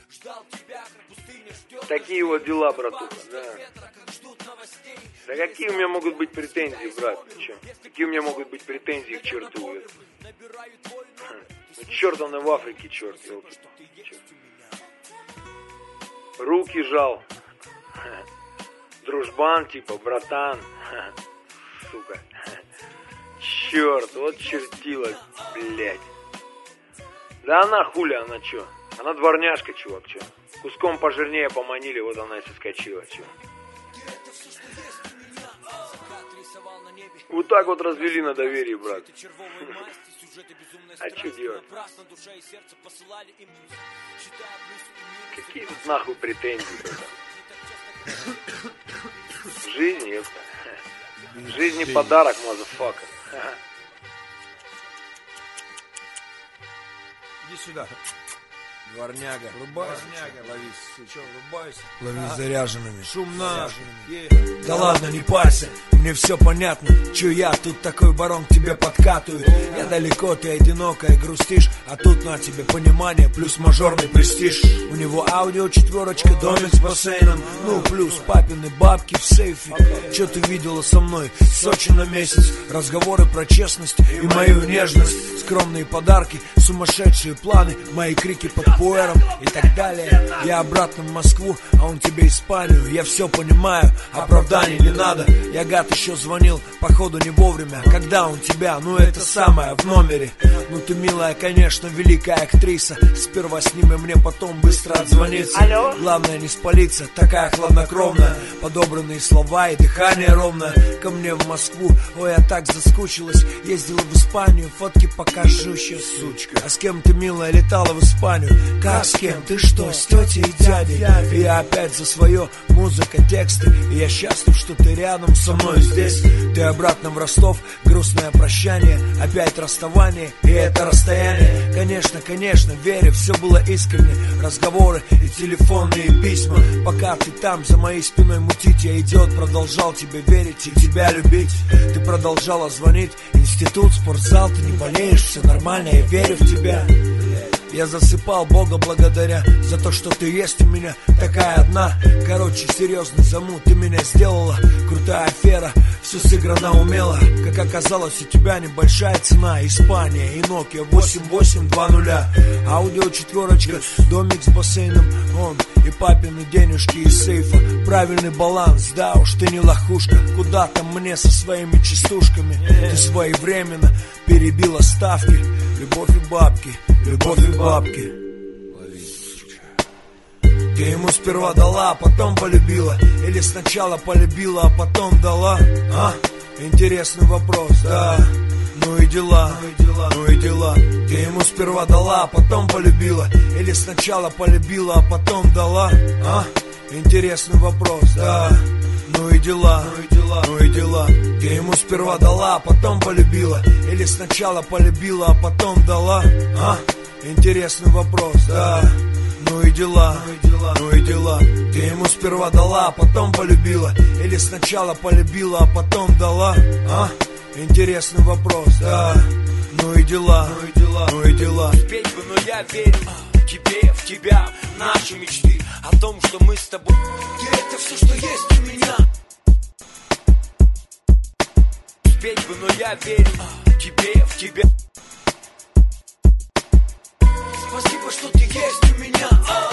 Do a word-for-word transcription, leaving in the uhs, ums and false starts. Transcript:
Такие вот дела, братуха, да. Да какие у меня могут быть претензии, брат? Че? Какие у меня могут быть претензии к черту? Ну, черт он и в Африке, черт, елки. Руки жал. Дружбан, типа, братан. Сука. Черт, вот чертила, блядь. Да она хуля, она чё? Она дворняжка, чувак, чё? Куском пожирнее поманили, вот она и соскочила, чё? Вот так вот развели на доверие, брат. А что делать? Какие тут нахуй претензии? Жизнь, это. Жизни подарок, мазафака. Иди сюда. Дворняга, врубайся, ловись, сучок, врубайся. Ловись заряженными, шумно. Yeah. Да ладно, не парься, мне все понятно. Че я тут такой барон к тебе подкатываю. Я далеко, ты одинокая, грустишь. А тут на тебе понимание, плюс мажорный престиж. У него аудио четверочка, домик с бассейном. Ну, плюс папины бабки в сейфе. Че ты видела со мной? Сочи на месяц. Разговоры про честность и мою нежность. Скромные подарки, сумасшедшие планы. Мои крики под пуэром и так далее. Я обратно в Москву, а он тебе Испанию. Я все понимаю, оправданий не надо. Я гад еще звонил, походу не вовремя. Когда он тебя, ну это самое, в номере. Ну ты милая, конечно, великая актриса. Сперва сними мне, потом быстро отзвониться. Алло? Главное не спалиться, такая хладнокровная. Подобранные слова и дыхание ровное. Ко мне в Москву, ой, я так заскучилась. Ездила в Испанию, фотки покажу сейчас, сучка. А с кем ты, милая, летала в Испанию? Как с кем? Ты что, с тетей и дядей? И я опять за свое, музыка, тексты. И я счастлив, что ты рядом со мной здесь. Ты обратно в Ростов, грустное прощание. Опять расставание, и это расстояние. Конечно, конечно, верю, все было искренне. Разговоры и телефонные письма. Пока ты там, за моей спиной мутить, я идиот, продолжал тебе верить и тебя любить. Ты продолжала звонить, институт, спортзал. Ты не болеешь, все нормально, я верю в тебя. Я засыпал Бога благодаря за то, что ты есть у меня такая одна. Короче, серьезный замут ты меня сделала. Крутая афера, все сыграно умело. Как оказалось, у тебя небольшая цена. Испания и Nokia восемь восемь два ноль. Аудио четверочка, домик с бассейном. Он и папины денежки из сейфа. Правильный баланс, да уж ты не лохушка. Куда там мне со своими частушками? Ты своевременно перебила ставки. Любовь и бабки, любовь и бабки. Ты ему сперва дала, а потом полюбила. Или сначала полюбила, а потом дала? А? Интересный вопрос, да. Ну и дела, ну и дела, ну и дела. Ты ему сперва дала, а потом полюбила. Или сначала полюбила, а потом дала? А? Интересный вопрос, да. Ну и дела, ну и дела, ну и дела. Ты ему сперва дала, а потом полюбила. Или сначала полюбила, а потом дала? А? Интересный вопрос, да. Ну и дела, ну и дела, ну и дела. Ты ему сперва дала, а потом полюбила. Или сначала полюбила, а потом дала? А? Интересный вопрос, да. Ну и дела, ну и дела, ну и дела. Петь бы, но я верю тебе, в тебя, в наши мечты. О том, что мы с тобой. Ты это все, что есть у меня. Петь бы, но я верю тебе, в тебя. Спасибо, что ты есть у меня.